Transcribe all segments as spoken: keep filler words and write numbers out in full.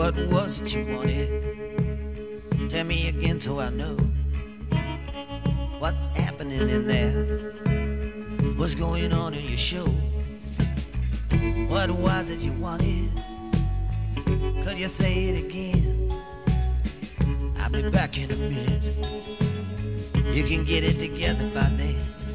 What was it you wanted? Tell me again so I know what's happening in there. What's going on in your show? What was it you wanted? Could you say it again? I'll be back in a minute. You can get it together by then.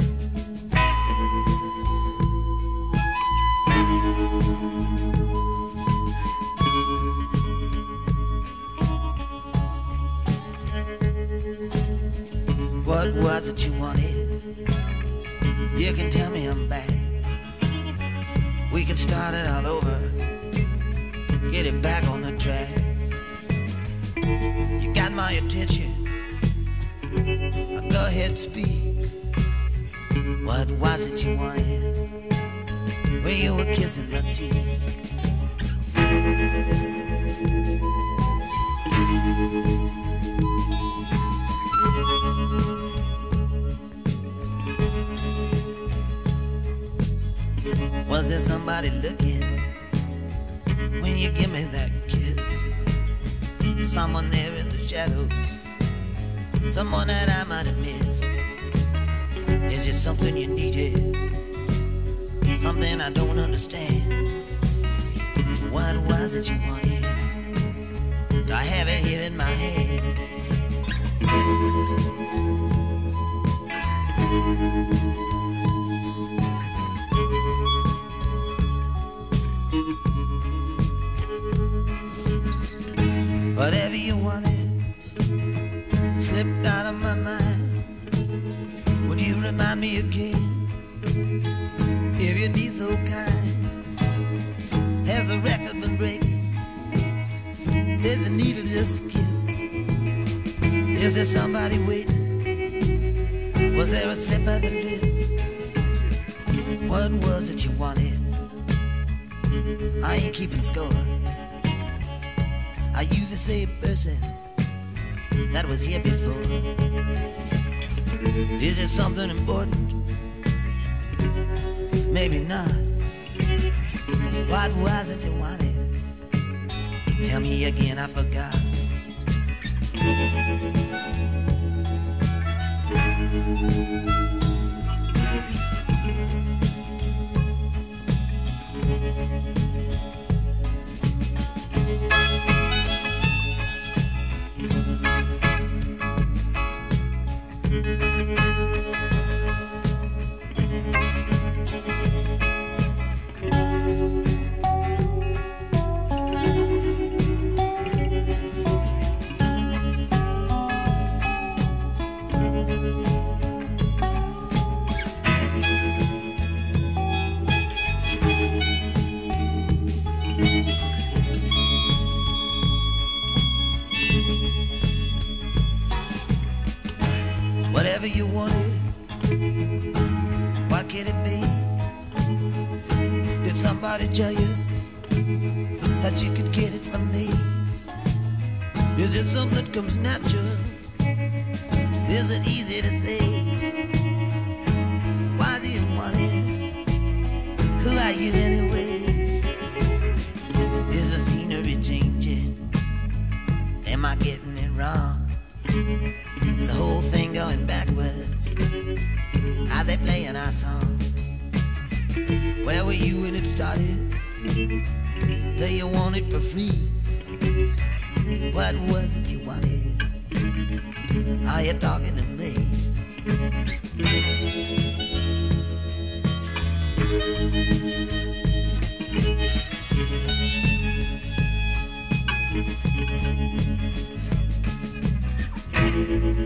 What was it you wanted? You can tell me I'm back. We can start it all over. Get it back on the track. You got my attention. Go ahead, speak. What was it you wanted? When you were kissing my teeth. Was there somebody looking when you give me that kiss? Someone there in the shadows, someone that I might have missed. Is it something you needed? Something I don't understand. What was it you wanted? I have it here in my head. Whatever you wanted slipped out of my mind. Would you remind me again, if you'd be so kind? Has the record been breaking? Did the needle just skip? Is there somebody waiting? Was there a slip of the lip? What was it you wanted? I ain't keeping score. Are you the same person that was here before? Is it something important? Maybe not. What was it you wanted? Tell me again, I forgot. Whatever you wanted, what can it be? Did somebody tell you that you could get it from me? Is it something that comes natural? Is it easy to say? Why do you want it? Who are you anyway? Is the scenery changing? Am I getting it wrong? Is the whole thing going backwards? Are they playing our song? Where were you when it started? Do you want it for free? What was it you wanted? Are you talking to me? Thank you.